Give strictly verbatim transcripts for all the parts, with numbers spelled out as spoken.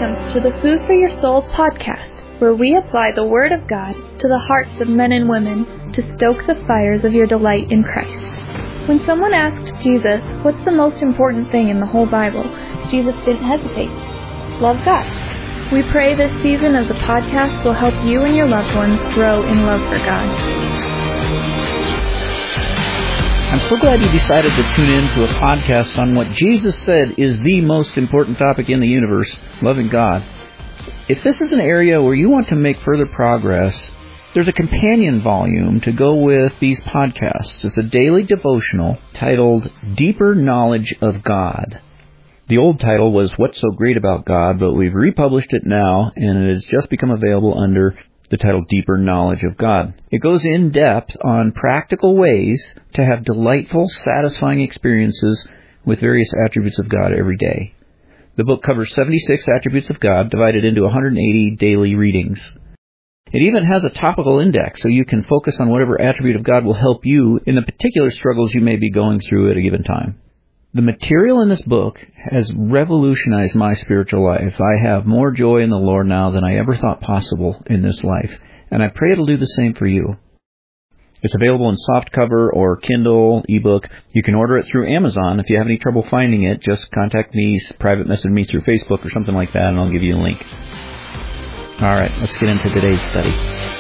Welcome to the Food for Your Soul podcast, where we apply the Word of God to the hearts of men and women to stoke the fires of your delight in Christ. When someone asked Jesus, what's the most important thing in the whole Bible, Jesus didn't hesitate. Love God. We pray this season of the podcast will help you and your loved ones grow in love for God. I'm so glad you decided to tune in to a podcast on what Jesus said is the most important topic in the universe, loving God. If this is an area where you want to make further progress, there's a companion volume to go with these podcasts. It's a daily devotional titled Deeper Knowledge of God. The old title was What's So Great About God, but we've republished it now, and it has just become available under the title Deeper Knowledge of God. It goes in depth on practical ways to have delightful, satisfying experiences with various attributes of God every day. The book covers seventy-six attributes of God divided into one hundred eighty daily readings. It even has a topical index so you can focus on whatever attribute of God will help you in the particular struggles you may be going through at a given time. The material in this book has revolutionized my spiritual life. I have more joy in the Lord now than I ever thought possible in this life, and I pray it'll do the same for you. It's available in softcover or Kindle, ebook. You can order it through Amazon. If you have any trouble finding it, just contact me, private message me through Facebook or something like that, and I'll give you a link. All right, let's get into today's study.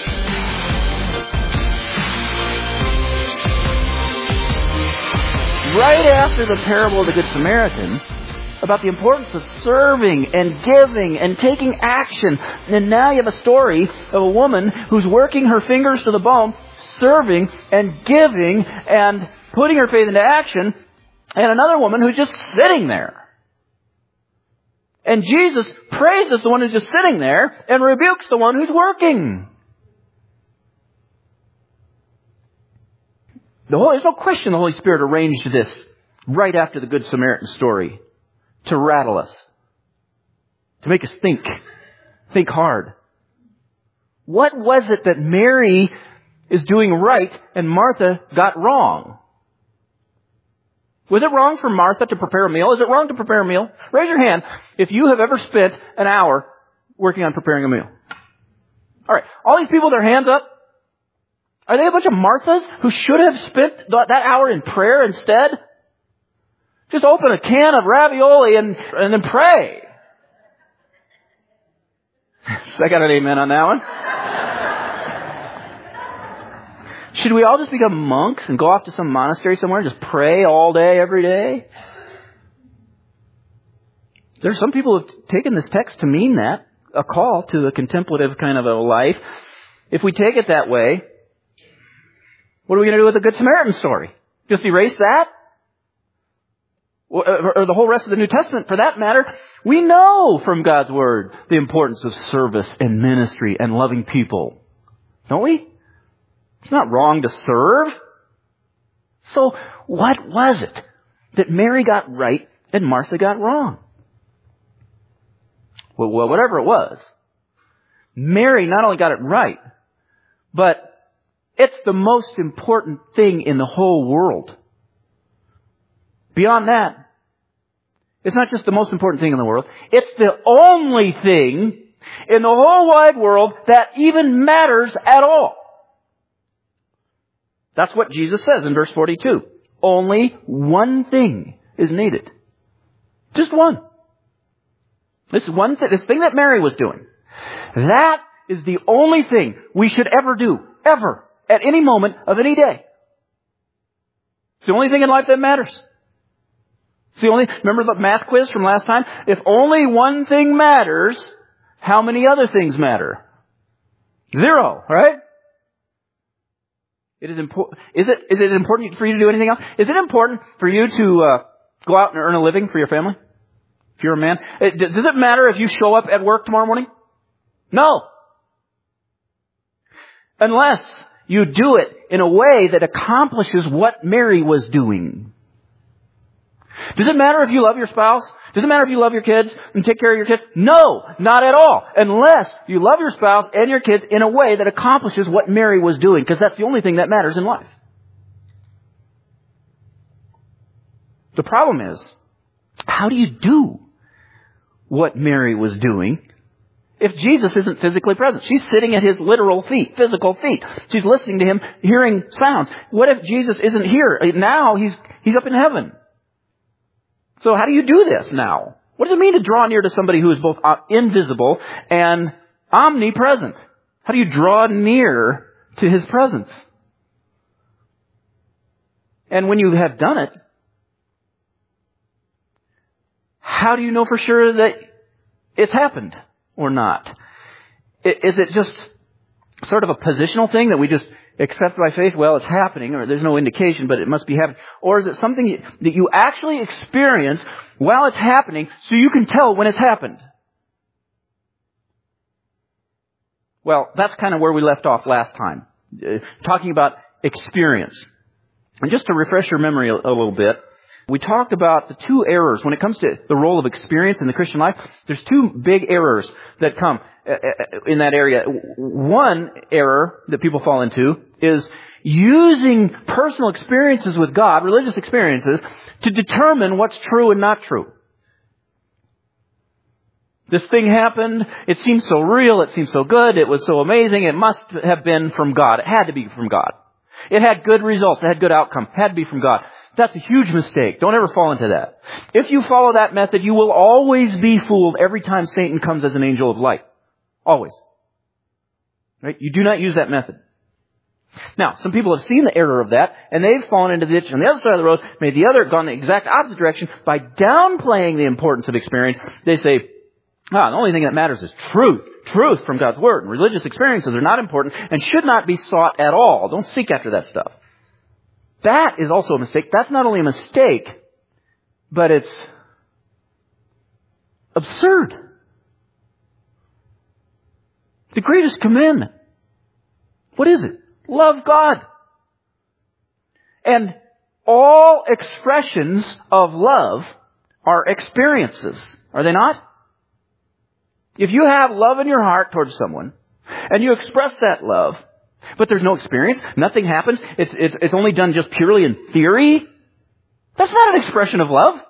Right after the parable of the Good Samaritan, about the importance of serving and giving and taking action. And now you have a story of a woman who's working her fingers to the bone, serving and giving and putting her faith into action, and another woman who's just sitting there. And Jesus praises the one who's just sitting there and rebukes the one who's working. The Holy, there's no question the Holy Spirit arranged this right after the Good Samaritan story to rattle us, to make us think, think hard. What was it that Mary is doing right and Martha got wrong? Was it wrong for Martha to prepare a meal? Is it wrong to prepare a meal? Raise your hand if you have ever spent an hour working on preparing a meal. All right, all these people with their hands up, are they a bunch of Marthas who should have spent that hour in prayer instead? Just open a can of ravioli and, and then pray. I got an amen on that one. Should we all just become monks and go off to some monastery somewhere and just pray all day, every day? There are some people who have taken this text to mean that, a call to a contemplative kind of a life. If we take it that way, what are we going to do with the Good Samaritan story? Just erase that? Or the whole rest of the New Testament, for that matter? We know from God's Word the importance of service and ministry and loving people. Don't we? It's not wrong to serve. So what was it that Mary got right and Martha got wrong? Well, whatever it was, Mary not only got it right, but it's the most important thing in the whole world. Beyond that, it's not just the most important thing in the world. It's the only thing in the whole wide world that even matters at all. That's what Jesus says in verse forty-two. Only one thing is needed. Just one. This one thing, this thing that Mary was doing. That is the only thing we should ever do. Ever. At any moment of any day. It's the only thing in life that matters. It's the only, remember the math quiz from last time? If only one thing matters, how many other things matter? Zero, right? It is important. Is it, is it important for you to do anything else? Is it important for you to uh, go out and earn a living for your family? If you're a man? It, does it matter if you show up at work tomorrow morning? No. Unless you do it in a way that accomplishes what Mary was doing. Does it matter if you love your spouse? Does it matter if you love your kids and take care of your kids? No, not at all. Unless you love your spouse and your kids in a way that accomplishes what Mary was doing. Because that's the only thing that matters in life. The problem is, how do you do what Mary was doing if Jesus isn't physically present? She's sitting at his literal feet, physical feet. She's listening to him, hearing sounds. What if Jesus isn't here? Now he's he's up in heaven. So how do you do this now? What does it mean to draw near to somebody who is both invisible and omnipresent? How do you draw near to his presence? And when you have done it, how do you know for sure that it's happened or not? Is it just sort of a positional thing that we just accept by faith? Well, it's happening, or there's no indication, but it must be happening. Or is it something that you actually experience while it's happening so you can tell when it's happened? Well, that's kind of where we left off last time, uh, talking about experience. And just to refresh your memory a, a little bit, we talked about the two errors. When it comes to the role of experience in the Christian life, there's two big errors that come in that area. One error that people fall into is using personal experiences with God, religious experiences, to determine what's true and not true. This thing happened. It seems so real. It seems so good. It was so amazing. It must have been from God. It had to be from God. It had good results. It had good outcome. It had to be from God. That's a huge mistake. Don't ever fall into that. If you follow that method, you will always be fooled every time Satan comes as an angel of light. Always. Right? You do not use that method. Now, some people have seen the error of that, and they've fallen into the ditch on the other side of the road, made the other, gone the exact opposite direction by downplaying the importance of experience. They say, ah, the only thing that matters is truth. Truth from God's Word. And religious experiences are not important and should not be sought at all. Don't seek after that stuff. That is also a mistake. That's not only a mistake, but it's absurd. The greatest commandment. What is it? Love God. And all expressions of love are experiences. Are they not? If you have love in your heart towards someone, and you express that love, but there's no experience, nothing happens, it's, it's, it's only done just purely in theory, that's not an expression of love.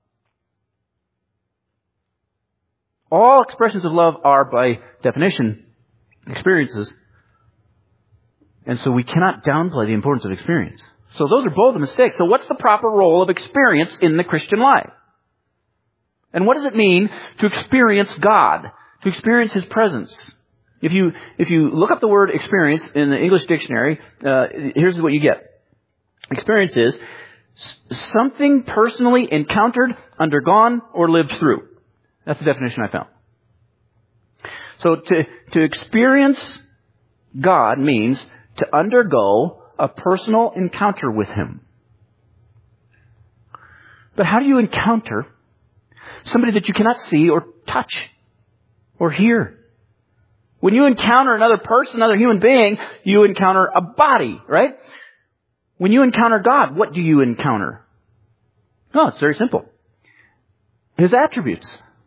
All expressions of love are, by definition, experiences. And so we cannot downplay the importance of experience. So those are both a mistake. So what's the proper role of experience in the Christian life? And what does it mean to experience God? To experience His presence? If you, if you look up the word experience in the English dictionary, uh, here's what you get. Experience is something personally encountered, undergone, or lived through. That's the definition I found. So to, to experience God means to undergo a personal encounter with Him. But how do you encounter somebody that you cannot see or touch or hear? When you encounter another person, another human being, you encounter a body, right? When you encounter God, what do you encounter? No, it's very simple. His attributes.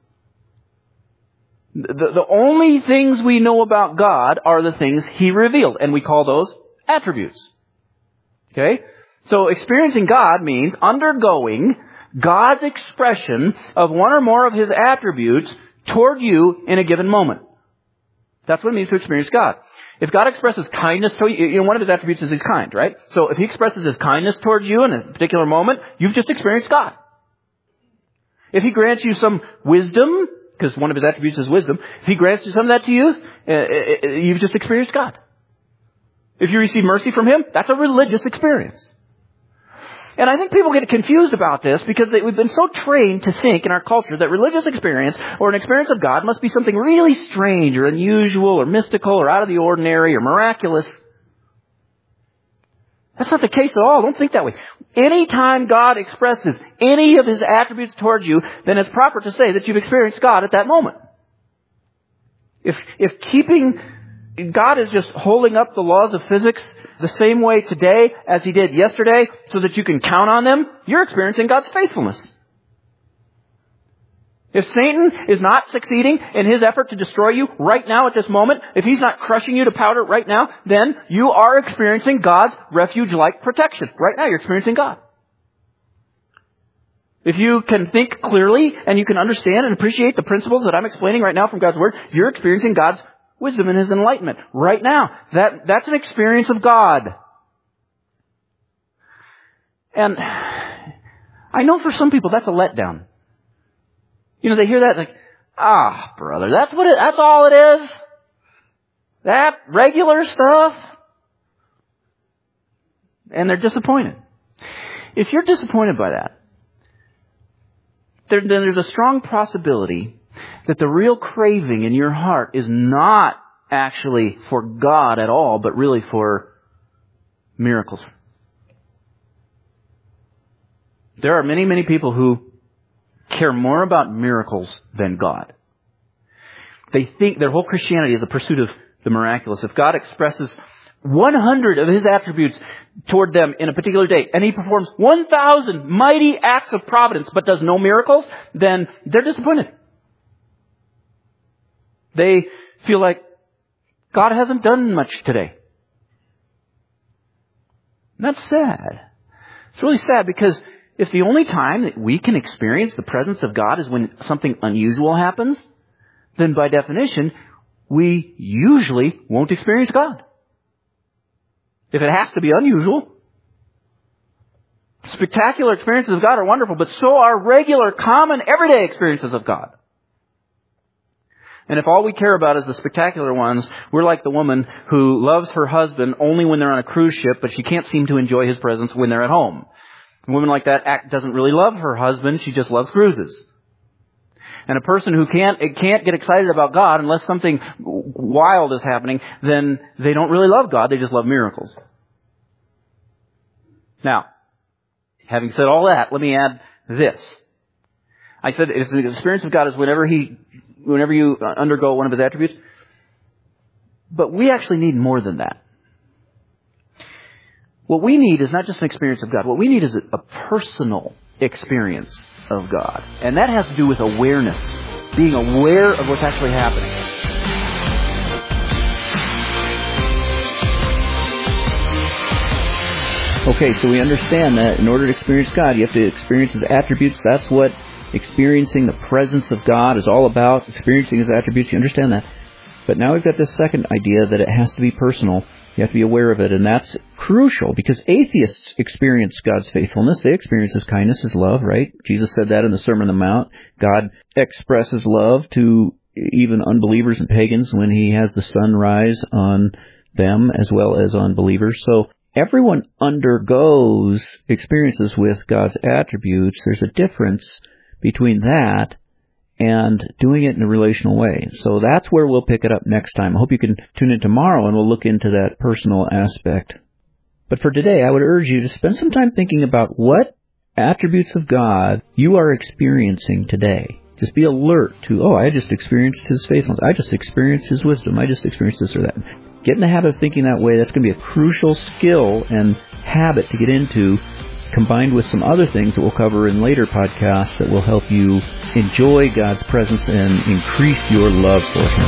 The, the only things we know about God are the things He revealed, and we call those attributes. Okay? So experiencing God means undergoing God's expression of one or more of His attributes toward you in a given moment. That's what it means to experience God. If God expresses kindness to you, you know, one of His attributes is He's kind, right? So if He expresses His kindness towards you in a particular moment, you've just experienced God. If He grants you some wisdom, because one of His attributes is wisdom, if He grants you some of that to you, uh, you've just experienced God. If you receive mercy from Him, that's a religious experience. And I think people get confused about this because they, we've been so trained to think in our culture that religious experience or an experience of God must be something really strange or unusual or mystical or out of the ordinary or miraculous. That's not the case at all. Don't think that way. Anytime God expresses any of His attributes towards you, then it's proper to say that you've experienced God at that moment. If, if keeping God is just holding up the laws of physics the same way today as He did yesterday so that you can count on them, you're experiencing God's faithfulness. If Satan is not succeeding in his effort to destroy you right now at this moment, if he's not crushing you to powder right now, then you are experiencing God's refuge-like protection. Right now you're experiencing God. If you can think clearly and you can understand and appreciate the principles that I'm explaining right now from God's Word, you're experiencing God's wisdom and His enlightenment right now. That, that's an experience of God. And I know for some people that's a letdown. You know, they hear that like, ah, brother, that's what it, that's all it is? That regular stuff? And they're disappointed. If you're disappointed by that, there, then there's a strong possibility that the real craving in your heart is not actually for God at all, but really for miracles. There are many, many people who care more about miracles than God. They think their whole Christianity is the pursuit of the miraculous. If God expresses one hundred of His attributes toward them in a particular day, and He performs one thousand mighty acts of providence but does no miracles, then they're disappointed. They feel like God hasn't done much today. And that's sad. It's really sad because if the only time that we can experience the presence of God is when something unusual happens, then by definition, we usually won't experience God. If it has to be unusual. Spectacular experiences of God are wonderful, but so are regular, common, everyday experiences of God. And if all we care about is the spectacular ones, we're like the woman who loves her husband only when they're on a cruise ship, but she can't seem to enjoy his presence when they're at home. A woman like that act doesn't really love her husband, she just loves cruises. And a person who can't can't get excited about God unless something wild is happening, then they don't really love God, they just love miracles. Now, having said all that, let me add this. I said it's the experience of God is whenever He, whenever you undergo one of His attributes. But we actually need more than that. What we need is not just an experience of God. What we need is a, a personal experience of God. And that has to do with awareness. Being aware of what's actually happening. Okay, so we understand that in order to experience God, you have to experience His attributes. That's what experiencing the presence of God is all about. Experiencing His attributes, you understand that. But now we've got this second idea that it has to be personal. You have to be aware of it, and that's crucial because atheists experience God's faithfulness. They experience His kindness, His love, right? Jesus said that in the Sermon on the Mount. God expresses love to even unbelievers and pagans when He has the sun rise on them as well as on believers. So everyone undergoes experiences with God's attributes. There's a difference between that and doing it in a relational way. So that's where we'll pick it up next time. I hope you can tune in tomorrow and we'll look into that personal aspect. But for today, I would urge you to spend some time thinking about what attributes of God you are experiencing today. Just be alert to, oh, I just experienced His faithfulness. I just experienced His wisdom. I just experienced this or that. Get in the habit of thinking that way. That's going to be a crucial skill and habit to get into, combined with some other things that we'll cover in later podcasts that will help you enjoy God's presence and increase your love for Him.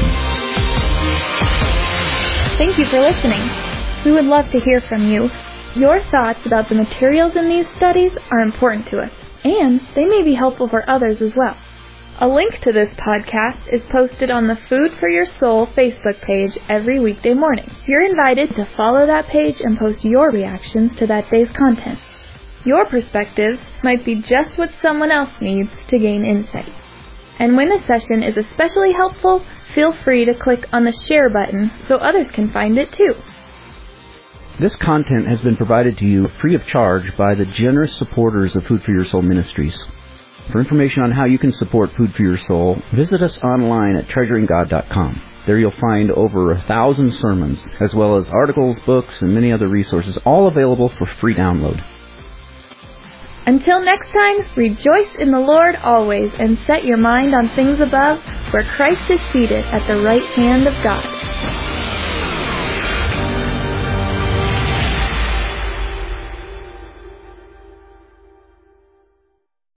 Thank you for listening. We would love to hear from you. Your thoughts about the materials in these studies are important to us, and they may be helpful for others as well. A link to this podcast is posted on the Food for Your Soul Facebook page every weekday morning. You're invited to follow that page and post your reactions to that day's content. Your perspective might be just what someone else needs to gain insight. And when a session is especially helpful, feel free to click on the share button so others can find it too. This content has been provided to you free of charge by the generous supporters of Food for Your Soul Ministries. For information on how you can support Food for Your Soul, visit us online at treasuring god dot com. There you'll find over a thousand sermons, as well as articles, books, and many other resources, all available for free download. Until next time, rejoice in the Lord always and set your mind on things above, where Christ is seated at the right hand of God.